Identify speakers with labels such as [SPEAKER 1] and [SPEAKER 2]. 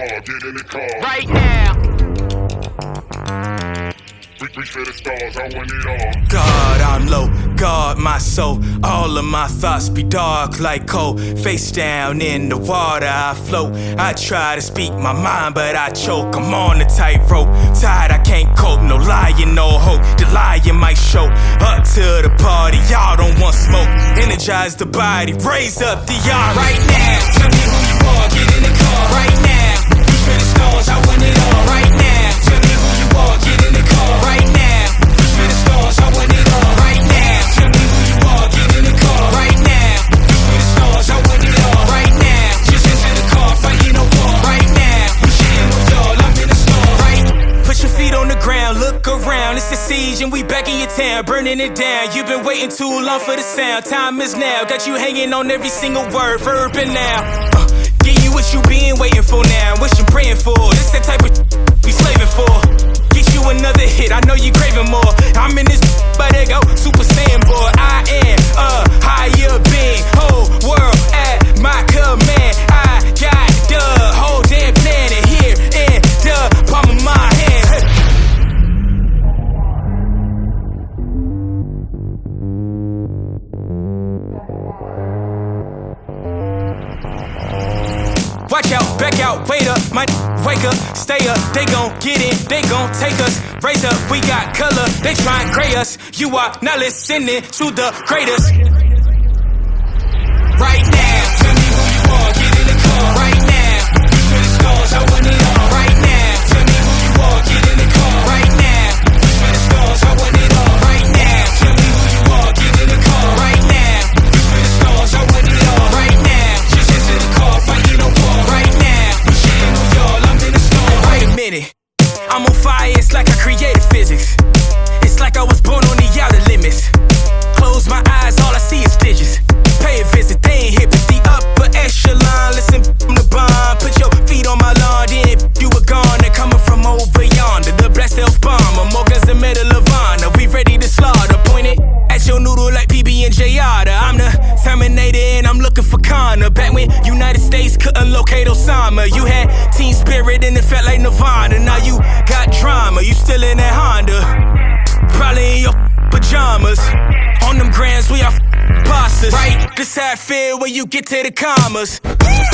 [SPEAKER 1] car, get in the car.
[SPEAKER 2] Right now.
[SPEAKER 1] Reach for the stars, I want it all.
[SPEAKER 3] God, I'm low, guard my soul. All of my thoughts be dark like coal. Face down in the water, I float. I try to speak my mind, but I choke. I'm on a tightrope, tired, I can't cope. No lying, no hope, the lying might show. Up to the party, y'all don't want smoke. Energize the body, raise up the army.
[SPEAKER 2] Right now, tell me who you are, get in the car. Right now, reach for the stars, I want it all. Right now, tell me who you are, get in the car. Right now, reach for the stars, I want it all. Right now, tell me who you are, get in the car. Right now, reach for the stars, I want it all. Right now, just into the car, fighting a war. Right now, we shitting on y'all, I'm in the store. Right.
[SPEAKER 3] Put your feet on the ground, look around. It's a siege and we back in your town, burning it down. You've been waiting too long for the sound. Time is now, got you hanging on every single word, verb and now. Give you what you been waiting for now, what you praying for. This the type of we slaving for. Get you another hit, I know you craving more. I'm in this, but they go Super Saiyan boy. I am a higher being, whole world at my command. I got the whole damn planet here in the palm of my hand. Watch out, back out, wait up, might wake up, stay up, they gon' get in, they gon' take us, raise up, we got color, they try and gray us, you are not listening to the greatest.
[SPEAKER 2] Right now, tell me who you are, get in the car. Right now, reach for the stars, I want it all. Right now, tell me who you are, get in the car. Right now, reach for the stars, I want it all. Right now, tell me who you are, get in the car. Right now, reach for the stars, I want it all. Right now, just into the car, fighting a war. Right now, we shitting on y'all, I'm in the store.
[SPEAKER 3] Wait a minute, I'm on fire, it's like I created physics. It's like I was born on the outer limits. Close my eyes, all I see is digits. Pay a visit, they ain't hit with the upper echelon. Listen from the bond, put your feet on my lawn, then you were gone. They're coming from over yonder, the blessed elf bomber. Morgan's the medal of honor, we ready to slaughter. Pointed at your noodle like PB and J. I'm the Terminator and I'm looking for Connor. Back when United States couldn't locate Osama, you had Team Spirit and it felt like Nirvana. Now you got drama, you still in that Honda, probably in your pajamas. On them grams, we are pastors. Right, this how I feel when you get to the commas.